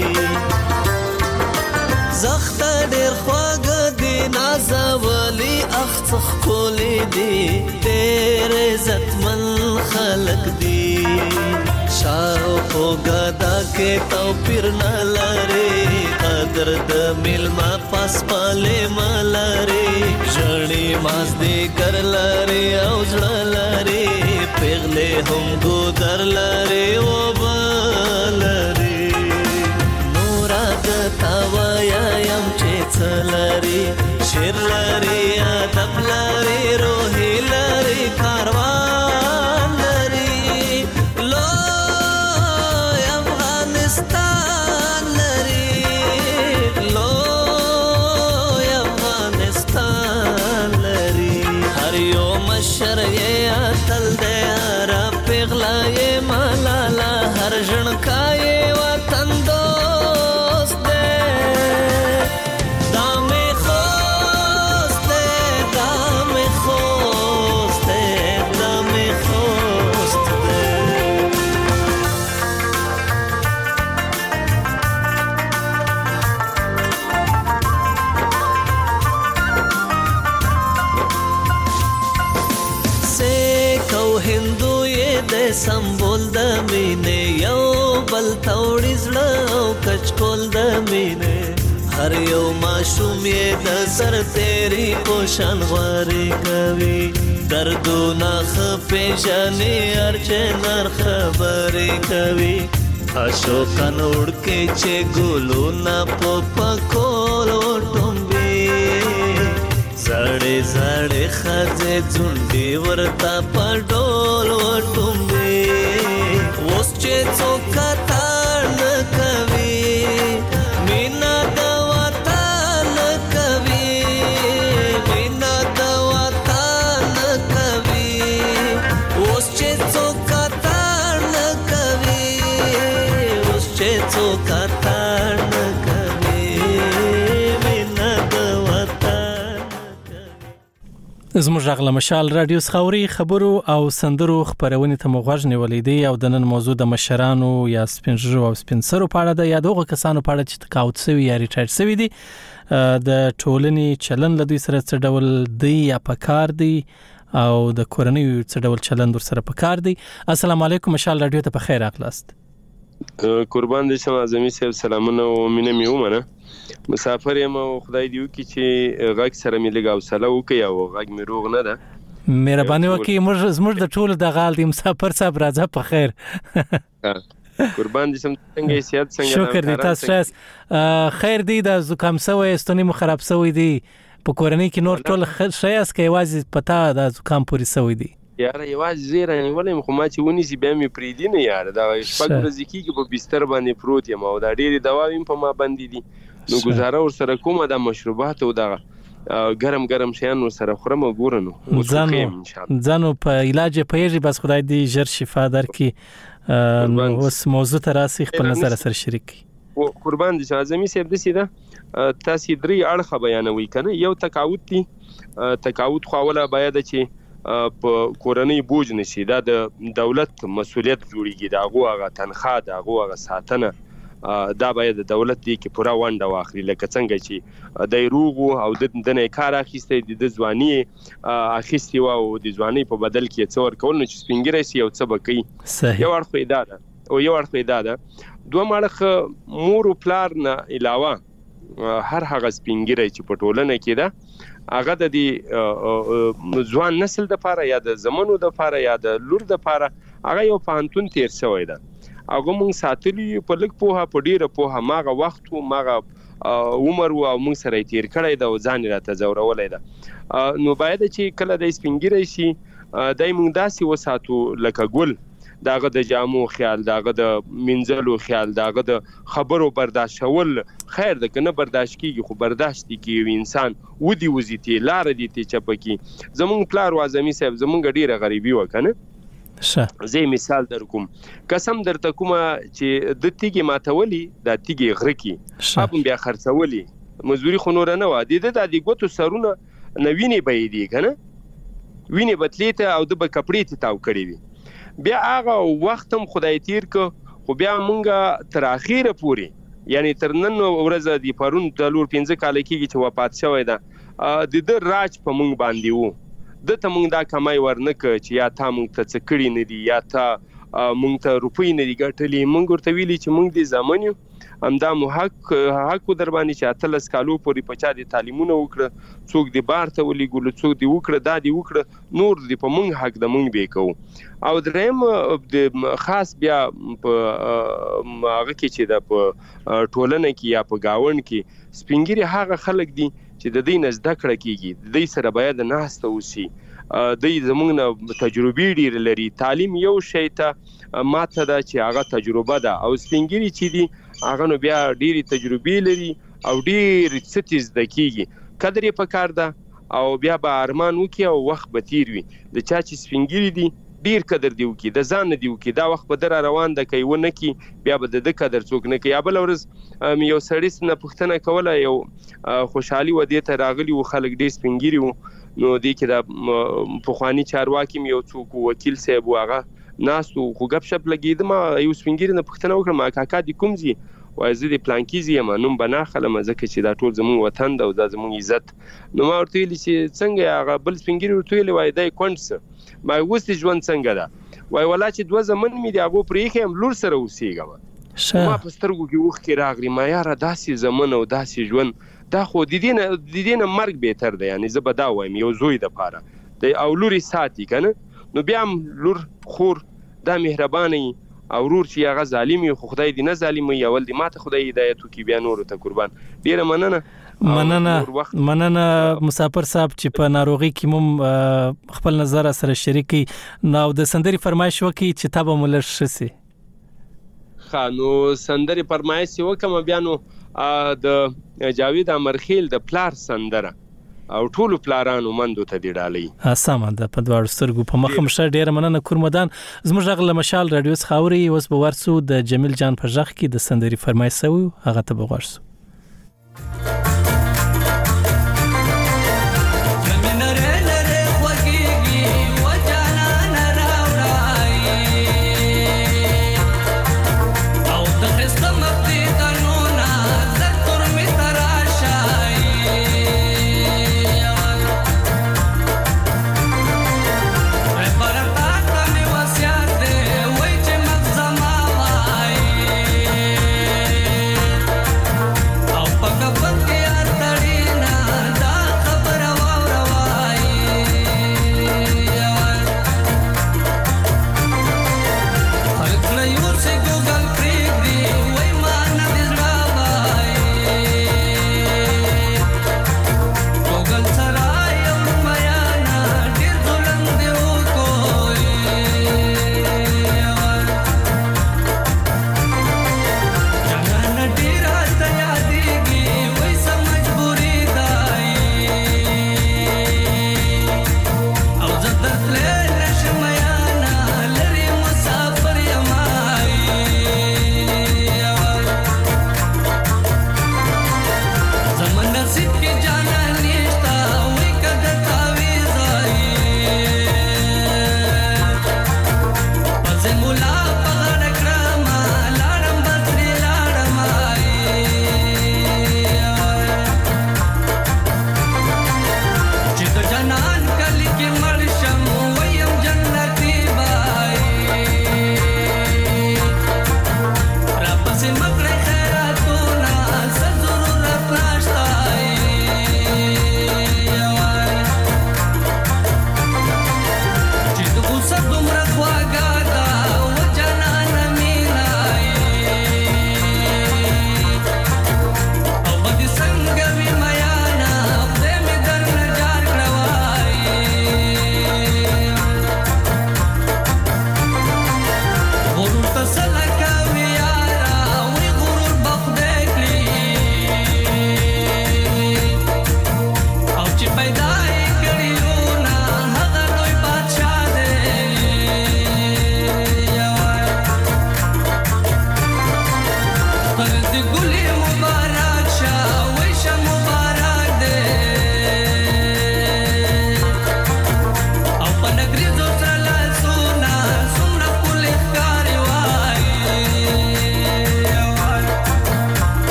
زخت ډیر خواږه دی نازولی اخڅخ کولی دی ډیر عزتمن خلق دی شاو کو غدا کې توپیر نه لري قدر د ملما پاس پاله مالري ژړې ماز دې کر لري او ځړ لري پیغله هم ګودر لري او بلري نورا غتا ویا يم چې څلري شیر لري ادب لري روحي لري کاروان لري لو افغانستان لري لو افغانستان لري هر یو مشر یې تل دې را پیغلا یې ملالا هر ژړکا یې وطن دوست دې دامه خوست دې دامه خوست دې دامه خوست د سمبول د مینې یو بل توړي زړه او کچکول د مینې هر یو ماشوم یې د سر تیری پوشان غواري کوي دردونه خپېژنې هر چنار خبرې کوي اشوکان وړکې چې ګلونه په پکول وټومبي زړې زړې خځې ځونډې ورته په ډول وټومبي اوس چې څوک کتار نه کوي مینا د وطن کوي مینا د وطن کوي اوس چې څوک کتار نه کوي اوس چې څوک کتار نه کوي مینا د وطن. زموږ غلا مشال رادیو خوري خبرو او سندرو خبرونه ته مغوږ نیولې دي او د نن موضوع د مشرانو یا سپینجرو او سپینسرو په اړه د یادوغه کسانو په اړه چې تقاعد شوی یا ریټایر شوی دي د ټولنې چلن لدوی سره څه ډول دی یا پکار دی او د کورنۍ څه ډول چلن در سره پکار دی. السلام علیکم مشال رادیو ته په خیر اخلاست. قربان دې شم اعظمي صاحب، سلامونه او مینه مې ومنه. مسافر یم او خدای دې وکړي چې غږ سره مې لږ حوصله وکړي او غږ مې روغ نه ده. مهرباني وکړئ، موږ زموږ د ټولو د غال د مسافر صاحب راځه په خیر. قربان دې شم، څنګه صحت څنګه؟ شکر دې، تاسو ښه خیر دی؟ د زکام سوی ستونی مو خراب سوی دی په کورنۍ کې نور ټول ښه یاست که یوازې پتا د زکام پورې سوی دی؟ یاره یوازې زه رانیولی یم خو ما چې ونیسي بیا مې پرېږدي نه یاره. دا شپږ ورځې کېږي په بستر باندې پروت یم او دا ډېرې دواوې هم په ما باندې دي. نو ګزاره ورسره کومه دا مشروبات او دغه ګرم ګرم شیان ورسره خورم او ګوره نو ځانو په علاج یې پوهېږي. بس خدای دې ژر شفا درکړي. نو اوس موضوع ته راسئ، خپل نظر سره شریک کړئ. قربان دې شم اعظمي صاحب، داسې ده تاسې درې اړخه بیانوئ که نه. یو تقاعد دي. تقاعد خو اوله باید چې په کورنۍ بوج نشي، دا د دولت مسؤلیت جوړیږي، د هغو هغه تنخواه، د هغو هغه ساتنه دا باید د دولت دی کې پوره ونډه واخلي. لکه څنګه چې دی روغ و او د نه کار اخیستی، د ځواني اخیستې وه او د ځوانۍ په بدل کې یې څه ورکول، نو چې سپینګیری شي یو څه به کوي. یو اړخ یې دا ده او یو اړخ یې دا ده. دویم اړخ مور و پلار نه علاوه هر هغه سپینګیری چې په ټولنه کې ده، هغه د دې ځوان نسل دپاره یا د زمنو دپاره یا د لور دپاره هغه یو پوهنتون تیر شوی ده. هغه موږ ساتلي په لږ پوهه، په ډېره پوهه، ماغه وخت و، ماغه عمر و او موږ سره یې تیر کړی ده او ځان یې راته ځورولی ده. نو باید چې کله دی سپینګیری شي دی موږ داسې وساتو لکه ګل، د هغه د جامو خیال، د هغه د مینځلو خیال، د هغه د خبرو برداشتول. خیر ده که نه برداشت کېږي خو برداشت دي کې یو انسان ودي وځي تی لاره دي تی چپه کړي. زمونږ پلار و اعظمي صاحب زمونږ ډېره غریبي وه که نه. زه مثال در کوم، قسم درته کومه چې د تیږې ماتولي، دا تیږې غره کې هغه بیا خرڅولي، مزدوري خو نوره نه وه. د ده دا د ګوتو سرونه نه وینې به یې دي که نه، وینې به تلې ته او ده به کپړې ته تاو کړې وي. بیا هغه وخت هم خدای تیر که، خو بیا مونږ تر اخیره پورې، یعنی تر نن ورځه د پرون څلور پنځه کاله کېږي چې وفات شوی ده، د ده راج په مونږ باندې و. ده ته مونږ دا کمای ورنه که چې یا تا مونږ ته څه کړي نه دي، یا تا مونږ ته روپۍ نه دي ګټلي. مونږ ورته ویلي چې مونږ دې زامن یو، همدا مو حق حق در باندې چې اتلس کالو پورې په چا دې تعلیمونه وکړه، څوک دې بار ته ولېږلو، څوک دې وکړه، دا دې وکړه، نور دې په مونږ حق د مونږ بې کوو. او دریم د خاص بیا په هغه کې چې د په ټولنه کې یا په ګاونډ کې سپینګیري هغه خلک دي چې د دوی نه زده کړه کېږي، د دوی سره باید ناسته وشي، دوی زموږ نه تجربې ډېرې لري. تعلیم یو شی ته ماته ده چې هغه تجربه ده، او سپینګیري چې دي هغه نو بیا ډېرې تجربې لري او ډېرې څه تې زده کېږي. قدر یې پکار ده او بیا به ارمان وکړي او وخت به تیر وي. د چا چې سپینګیري دي ډیر قدر دی وکي، د ځان نه دی وکي، دا وخت به در روان د کوي ونه کی، بیا به د قدر څوک نه کوي. یا بل ورځ یو سړی نه پوښتنه کوله، یو خوشحالي و دې ته راغلی و، خلک ډیر سپینګیري وو. نو دې کې د پخواني چارواکي یو څوک وکیل صاحب و، هغه ناست و، خو ګپ شپ لګېده. ما یو سپینګیري نه پوښتنه وکړه، ما کاکا دې کوم ځي؟ وایي زه د پلانکي ځي یم، نوم به نه اخلم ځکه چې دا ټول زموږ وطن ده او دا زموږ عزت. نو ما ورته ویلي چې څنګه هغه بل سپینګیري ورته ویلي، وایي دی کونډ څه؟ ما اوس دې ژوند څنګه ده؟ وایي والله چې دوه زمن مې دي هغو پرېښی یم، لور سره اوسېږم. ما په سترګو کې اوښکې راغلي، ما یاره داسې زمن او داسې ژوند، دا خو د دې نه د دې نه مرګ بهتر دی. یعنې زه به دا وایم یو زوی دپاره او لور یې ساتي که نه، نو بیا هم لور خور دا مهربانه وي، او ورور چې هغه ظالم وي خو خدای دې نه ظالم وي، اول دې ماته خدای هدایت وکړي، بیا نورو ته قربان. ډېره مننه. مننه مننه مسافر صاحب چې په ناروغي کې مو خپل نظر سره شریک کړي. نو د سندرې فرمایش وکړي چې تا به مو لږ ښه سي. ښه، نو سندرې فرمایش یې وکړم. بیا نو د جاوید امرخیل د پلار سندره او ټولو پلارانو مندو ته دی ډالۍ سمه ده په دواړو سترګو په مخه مشه. ډېره مننه کورمدان. زموږ غږ له مشال راډیو څخه اوري. اوس به ورسو د جمیل جان په غږ کې د سندرې فرمایش سوی، هغه ته به ورسو. Para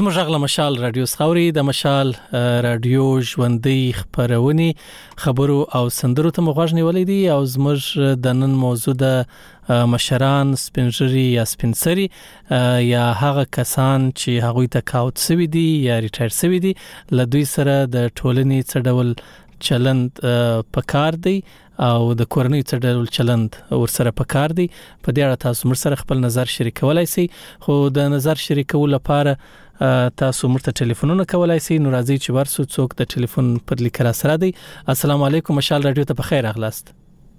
زموږ غږ له مشال رادیو خاوري د مشال رادیو ژوندۍ خبرونه خبرو او سندرو ته مغوښ نیولې دي او زموږ د نن موضوع د مشران سپینجری یا سپینسری یا هغه کسان چې هغوی ته کاوت سوي دي یا ریټایر سوي دي له دوی سره د ټولنې څه ډول چلند پکار دی او د کورنۍ څه ډول چلند ورسره پکار دی. په دې اړه تاسو مر سره خپل نظر شریکولای شئ. خو د نظر شریکولو لپاره تاسو مرته ټلیفونونه کولای شئ. نو راځي چې ورسو څوک د ټلیفون پر لیکره سره دی. السلام علیکم مشال رادیو ته بخیر اغلاست.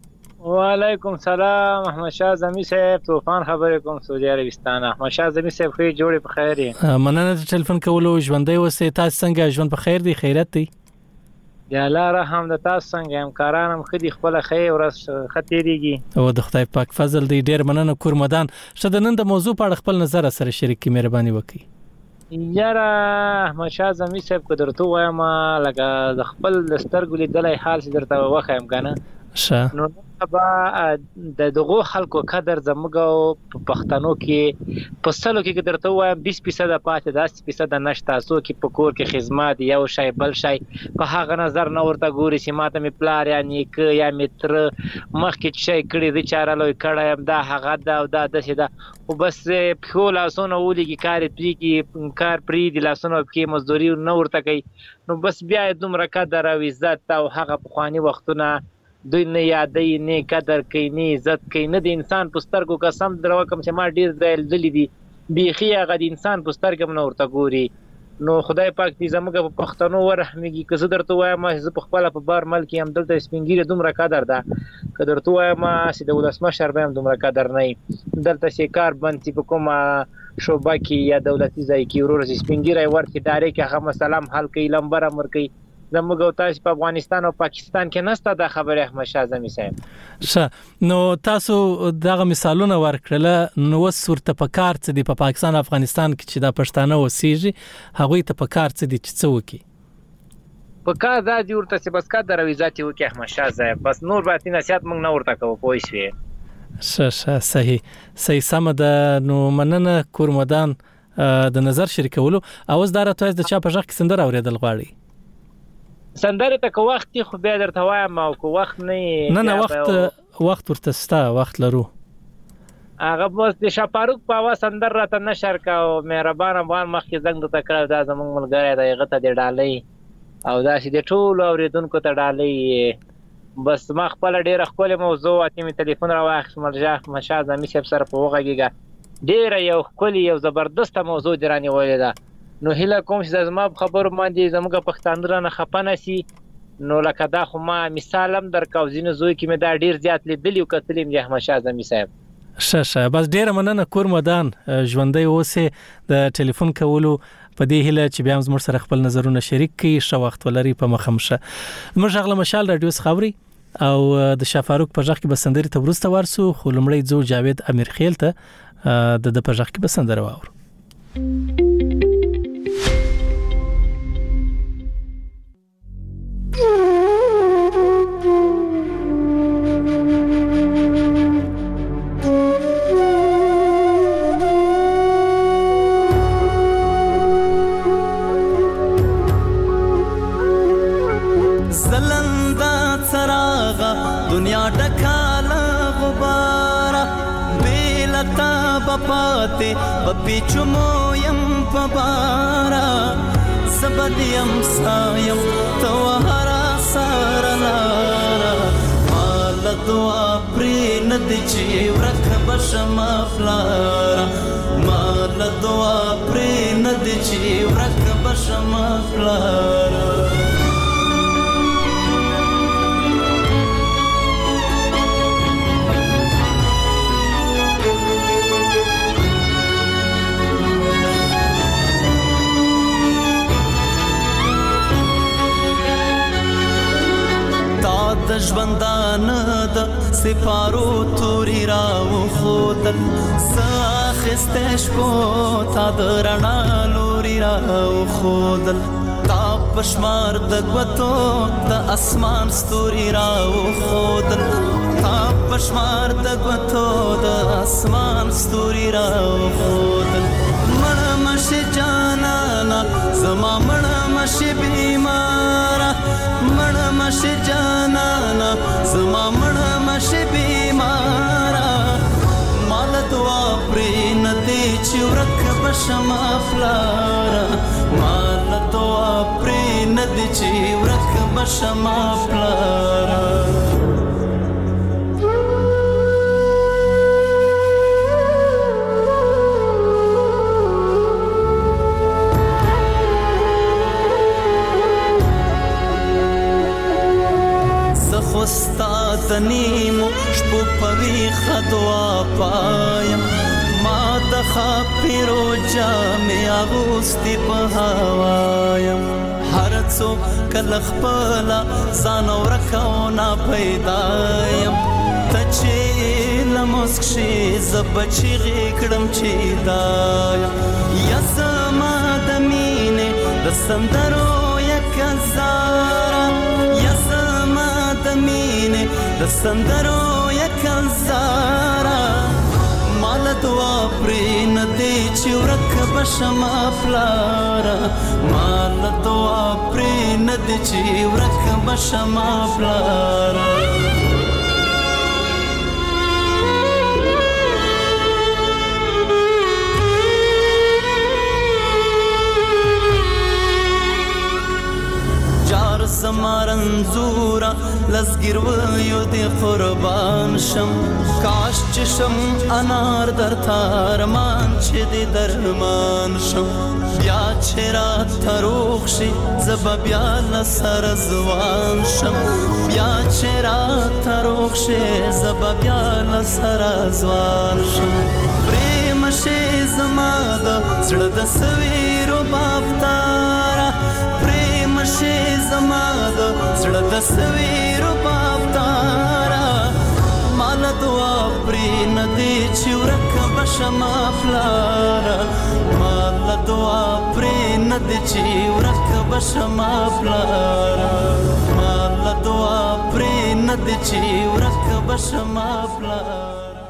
وعلیکم سلام احمد شاه زمي صاحب طوفان خبرې کوم سعودي عربستان. احمد شاه زمي صاحب خو جوړې په خیر یې. مننه د ټلیفون کولو ژوندۍ اوسئ. تاسو څنګه ژوند په خیر دی خیرت دی؟ یا الله رحم د تاسو څنګه همکارانم خدي خپل خیر ورځ ختیریږي او د خدای پاک فضل دی. ډیر مننه کورمدان. شته نن د موضوع په اړه خپل نظر سره شریک کی مهرباني وکړئ. یاره احمد شاه زمي صاحب کو درته وایم لکه د خپل سترګو لیدلای حال چې درته وخایم کنه شه نو با د دغه خلکو قدر زموږ په پښتنو کې په سلو کې درته وایم بیس فیصد پاتې داس فیصد نشته. سو کې په کور کې خدمات یو شای بل شای په هغه نظر نه ورته ګوري چې ماته می پلار یا نیک یا متر مخ کې شای کړی د چاره لوي کړه دا هغه دا دا د سیده او بس په لاسونو ولګي کار پری کې کار پری د لاسونو کې مزدوري نه ورته کوي. نو بس بیا دومره قدر او عزت او هغه په خواني وختونه دوی نه یادې نه قدر کوي نه عزت کوي نه د انسان پسترګو قسم درو کوم چې ما ډیر ځل دلی دي بيخي هغه د انسان پسترګم نه ورته ګوري. نو خدای پاک دې زموږ په پښتنو ورحمږي که زه درته وایم چې په خپل په بار ملک هم دلته سپینګیره دومره قدر ده که درته وایم چې د ولسمشر به هم دومره قدر نه دلته شي کار بند چې په کومه شوبه کې یا دولتي ځای کې ورور سپینګیره ورته داري کې هغه مسلام حل کوي لمبر امر کوي. زموږ او تاسو په افغانستان او پاکستان کې نسته د خبره احمد شاه زمي صاحب. ښه نو تاسو دغه مثالونه ورکړل نو ورته په کار څه دی په پاکستان او افغانستان کې چې د پښتانه اوسېږي هغه ته په کار څه دی چې څه وکي په کار دا دی ورته چې بس کا دروي ذاتي وکي احمد شاه صاحب بس نور باندې نصيحت موږ نه ورته کوو پوه شئ. ښه ښه صحیح صحیح سم ده. نو مننه کورمدان د نظر شریکولو. اوس دا راته د چا په ځخ کې سندره اوریدل غواړي سندره ته کو وخت خو به درته وایم او کو وخت نه نه نه وخت وخت ورته ستا وخت لرو. هغه بس د شپاروک په وا سندر راته نشر کا او مهربان افغان مخکې زنګ ته کړه دا زمونږ ملګری دی هغه ته د ډالۍ او دا چې د ټول اوریدونکو ته ډالۍ بس ما خپل ډیره خپل موضوع اته می ټلیفون راوخ مرجح مشا زمي سب سره په وګیګه ډیره یو خپل یو زبردست موضوع درانی ویل ده. نو هله کوم چې زما خبر باندې زموږ پښتانه نه خپنه سي نو لکه دا خو ما مثالم درکاو زینو زوی کې مې دا ډیر زیات لیدلی او کتلیم د احمد شاه زمي صاحب. ښه ښه بس ډیر مننه کورمدان ژوندۍ اوسه د ټلیفون کولو په دې هله چې بیا موږ سره خپل نظرونه شریک کړي. ښه وخت ولري په مخمشه. موږ غږ له مشال رادیو خبري او د شفاروق په ځخ کې بسندري ته ورسته ورسو خو لمړی زو جاوید امیر خیل ته د د په ځخ کې بسندره واور. دنیا ډکاله غباره بیلتا بپاته بپیچو مو یم پبارا زبدیم سایم توهرا سارلارا مال دعا پری ندچی ورک بشم افلارا مال دعا پری ندچی ورک بشم افلارا د ژوندانه د سپارو توري راو خودل ساخسته شپو تا د رڼا لوري راو خودل تا پشمار د غوتو د اسمان ستوري راو خودل تا پشمار د غوتو د اسمان ستوري راو خودل مړ مش جانا جانا زما مړه مشي بیمارا مړه مشي جانانا زما مړه مشي بیمارا مال دعا پرې ندی چې ورک بشما فلارا مال دعا پرې ندی چې ورک بشما فلارا استاد نیمو شپو پوی خدوا پایم ما د خاپیرو جامې اغوستي په هوایم هر څوک کله خپل ځان ورکو نه پیدایم ته چې لمسک شي زه بچی غکړم چې دایم یا زما د مینې د سندرو یک زارا یا مینه د سندرو یک زارا مال دعا پرې ندی چې ورک بشما فلارا مال دعا پرې ندی چې ورک بشما فلارا زمارنزورا لزګر ویو دی قربان شم کاش چې شم انار در تارمان چې دی درمان شم بیا چې را تروخ شي زب بیا لسر زوان شم بیا چې را تروخ شي زب بیا لسر زوان شم پریم شي زما د زړه د سویرو بافتارا شي زما د زړه د سویرو بافتارا مال دعا پرې ندی چې ورک بشما فلارا مال دعا پرې ندی چې ورک بشما فلارا مال دعا پرې ندی چې ورک بشما فلارا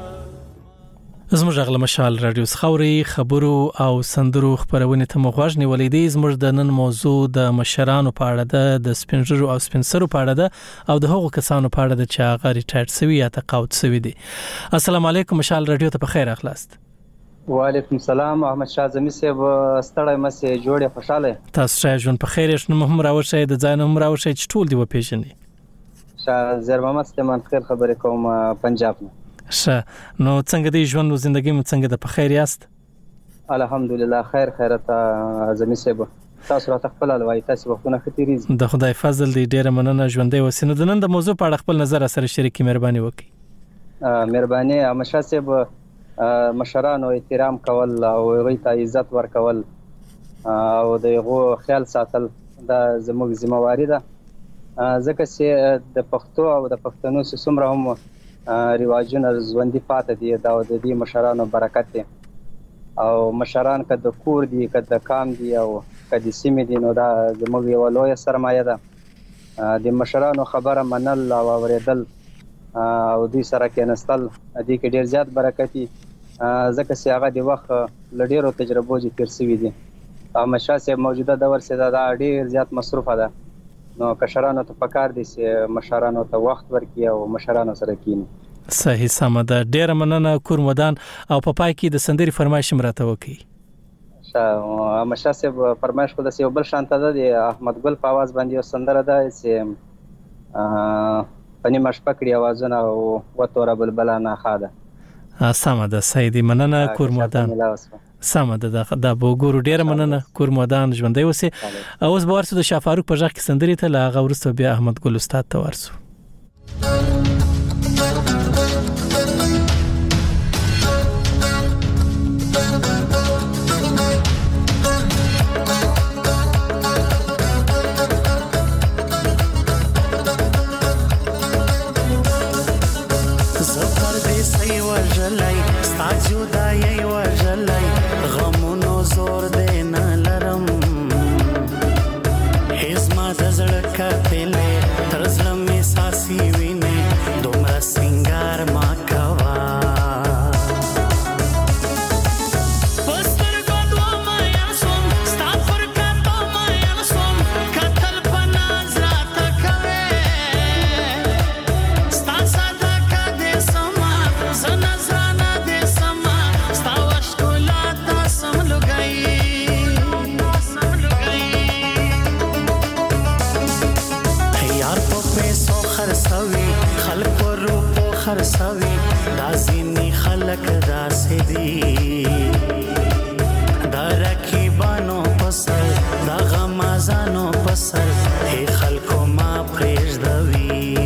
زموږ غل مشال رادیو خوري خبرو او سندرو خبرونه ته مغواژ نیولې دي زموږ د نن موضوع د مشرانو په اړه ده د سپینجرو او سپینسرو په اړه ده او د هغو کسانو په اړه ده چې هغه ریټایر شوی یا تقاعد شوی دي. السلام علیکم مشال رادیو ته په خیر اخلاست. وعلیکم السلام احمد شاه زمي صاحب ستړی مسه جوړه خوشاله تاسو ښه ژوند په خیر شنو هم راوښی د ځان هم راوښی چې ټول دی و پیژنې. شاه زیر محمد ستمان خیر خبرې کوم پنجاب نه. ښه نو څنګه دی ژوند او ژوندۍ مو څنګه د په خیر یاست؟ الحمدلله خیر خیرت زمي صاحب تاسو راته خپل الوای تاسو وختونه ختیریز د خدای فضل دی ډیره مننه ژوندۍ وسینه د نن د موضوع په اړه خپل نظر سره شریکي مهرباني وکړئ. مهرباني امشا صاحب مشرانو احترام کول او غوی ته عزت ورکول او دغه خیال ساتل د زموږ ذمہواری ده ځکه چې د پښتو او د پښتنو څومره هم رواجونه ژوندۍ پاتې دي دا د دې مشرانو برکت دی او مشران که د کور دي که د کام دي او که د سیمې دي نو دا زموږ یوه لویه سرمایه ده د مشرانو خبره منل او اورېدل او دوی سره کېناستل دې کې ډېر زیات برکت دي ځکه چې هغه د وخت له ډېرو تجربو چې تېر شوي دي احمدشاه صاحب موجوده دور چې دا ډېر زیات مصروفه ده نو کشرانو ته پکار دي چې مشرانو ته وخت ورکړي او مشرانو سره کینی. صحیح سمه ده ډیره مننه کور مدان او په پای کې د سندري فرمایش مراته وکي. ښه احمدشاه صاحب فرمایش خو د یو بل شانته ده د احمد ګل په आवाज باندې یو سندره ده چې پنی مش پکړی आवाजونه او وتوره بلبل نه خاده. سمه ده سیدی مننه کور مدان. سمه ده د بوګورو ډیره مننه کور مدان ژوندۍ اوسه. اوس به ورسو د شاه فاروق په ځخ کې سندري ته لا غورسو بیا احمد ګل استاد ته ورسو. تر زلمې سا پیسو خرڅوي خلک په روپو خرڅوي دا ځینې خلک داسې دي دا رقیبانو په سر دا غمازانو په سر هی خلکو ما پرېږدوي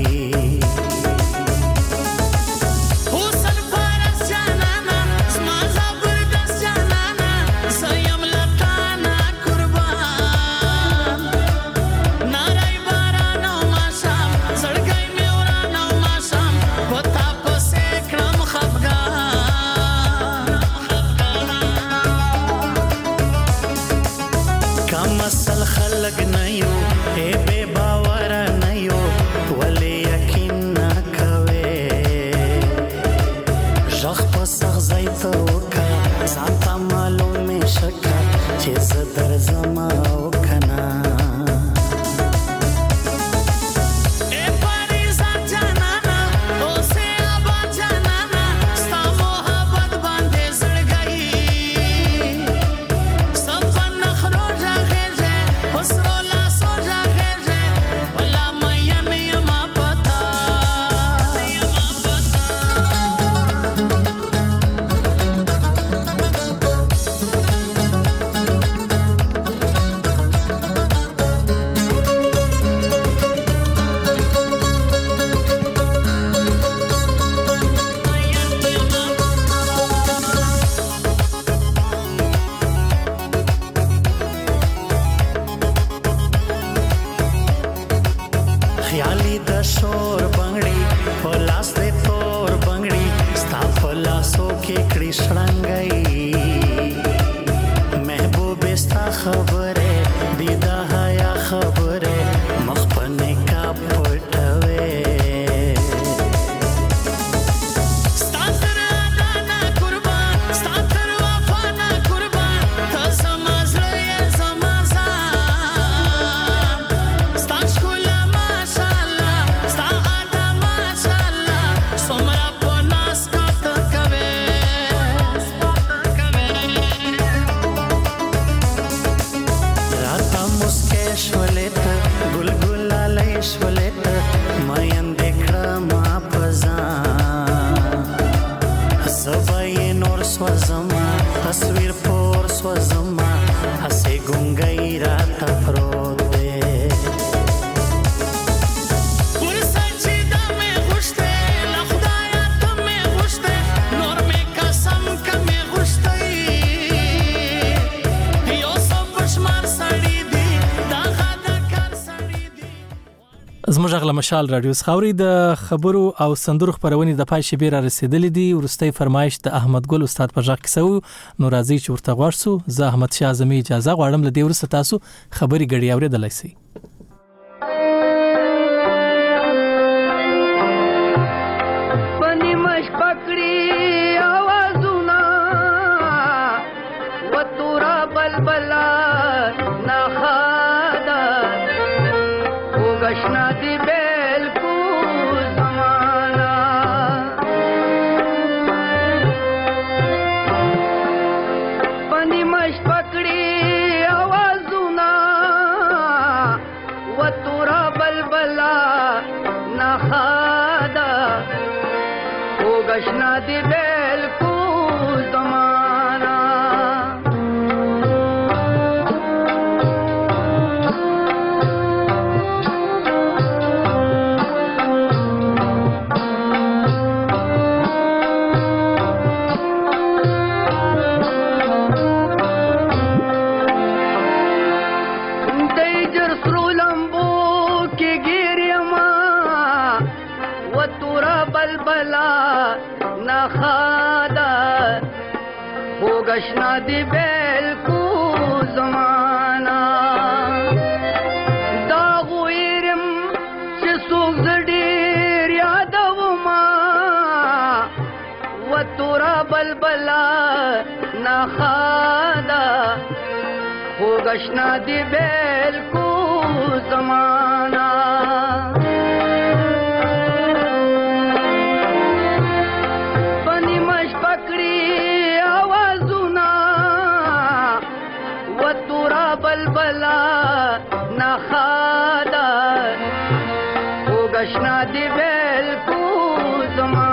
زموږ غلا مشال رادیو خاوري د خبرو او سندرو خبرونه د پای شبیر رسیدلې دي ورستۍ فرمایش د احمد ګل استاد په ځخ کیسو نو راځي چې ورته غواړسو زه احمد شاه اعظمي اجازه غواړم لدی ورسته تاسو خبري غړي اوریدلای شي پنی مش پکړي आवाजونه وتورا بلبلا نخادا وغشنا دی بالکو زمانہ پنی مش پکړي आवाजونه وتورا بلبلا نخادا وغشنا دی بالکو زمانہ نخادا وغشنا دی بالکو زمانہ دا غویرم چې څوک زډیر یادوما وتورا بلبلا نخادا وغشنا دی بالکو زمانہ بلبلا نخادا آشنا دی بالکل زما